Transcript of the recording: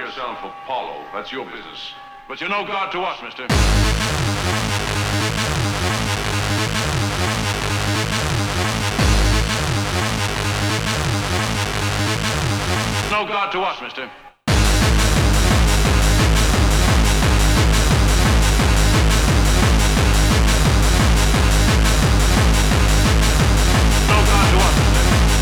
yourself Apollo. That's your business. But you're no god to us, mister. No god to us, mister.